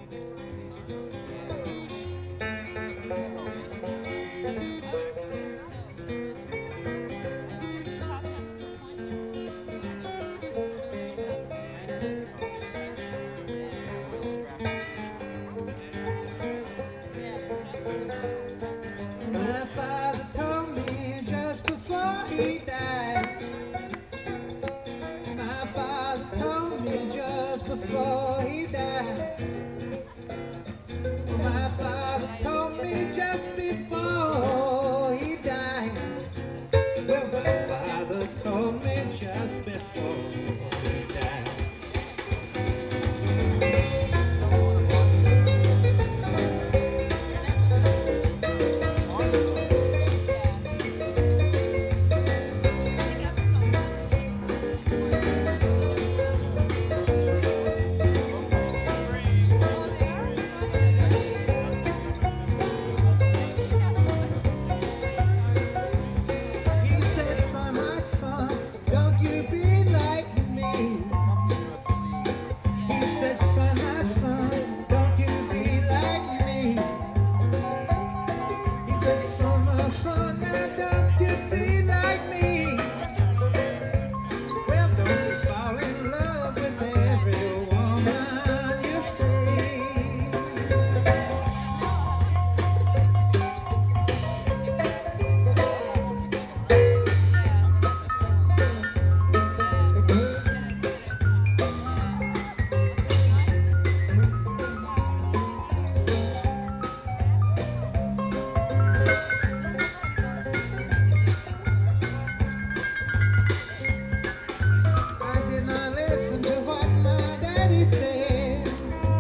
My father told me just before he died. My father told me just before he died. My father told me just before he died. Well, my father told me just before he died. He said, son, my son, don't you be like me. He said, son, my son, don't you be like me. He said, son, my son, now don't you be like me. Well, don't you fall in love with every woman you see. I did not listen to what my daddy said.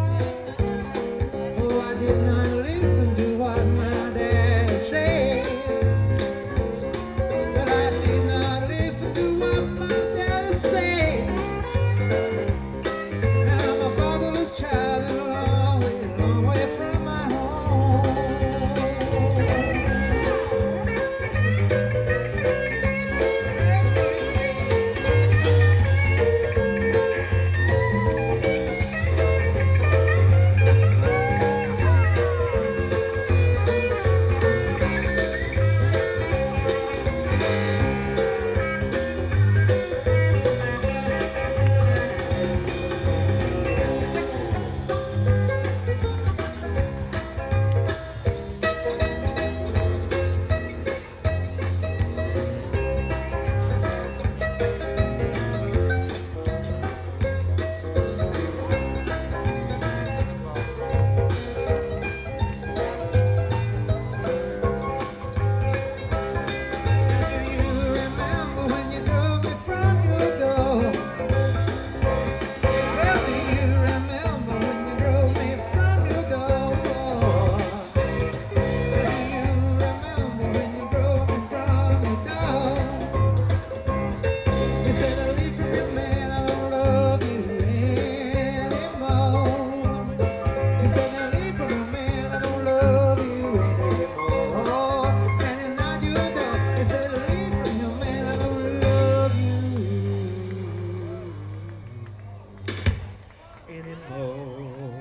Oh, I did not listen to what my daddy said. But I did not listen to what my daddy said. Now I'm a fatherless child and a long way from my home. Do you remember when you drove me from your door? Well, do you remember when you drove me from your door? Do you remember when you drove me from your door? You said I leave from your man, I don't love you anymore. You said I leave from your man, I don't love you anymore. And it's not your dog. You said I leave from your man, I don't love you anymore.